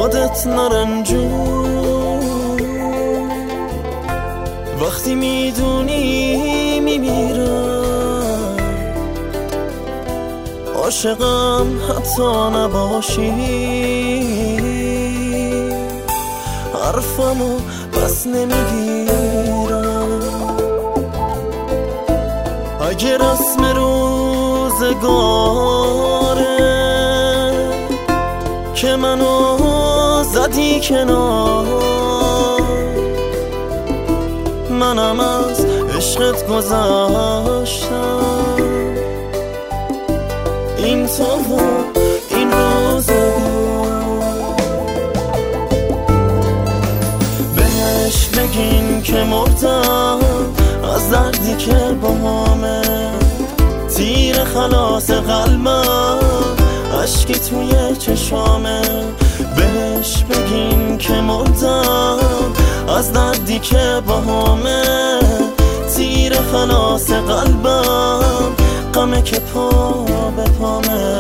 خودت نرنجون، وقتی میدونی میمیرم، عاشقم حتی نباشی، حرفمو پس نمیگیرم. اگه رسم روزگاره که منو زدی کنار، منم از عشقت گذشتم، این تو و این روزگار. بهش بگین که مردم از دردی که باهامه، تیر خلاص قلبم عشقی توی چشامه. بهش بگین که مردم از دردی که باهامه، تیر خلاص قلبم غمه که پا به پامه.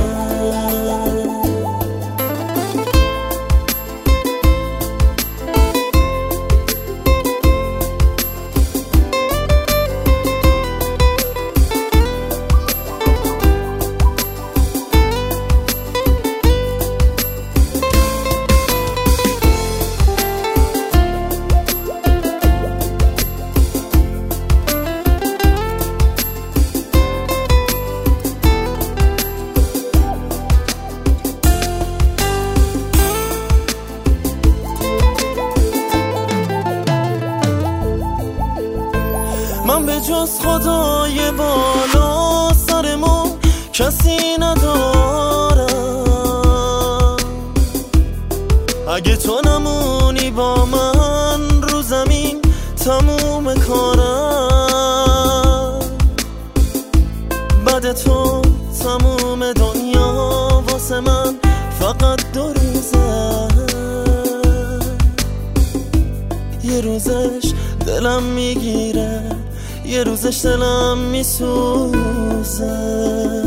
من به جز خدای بالا سرمو کسی ندارم. اگه تو نمونی با من رو زمین تموم کارم. بعد تو تموم دنیا واسه من فقط 2 روزه. یه روزش دلم میگیره، یه روزش دلم میسوزه.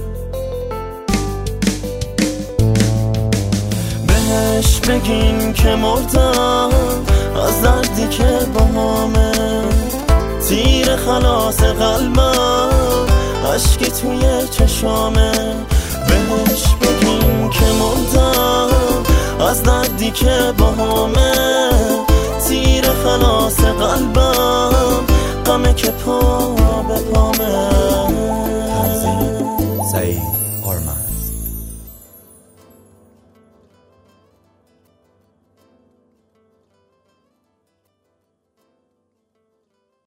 بهش بگین که مردم از دردی که باهامه، تیر خلاص قلبم عشقی توی چشامه. بهش بگین که مردم از دردی که باهامه،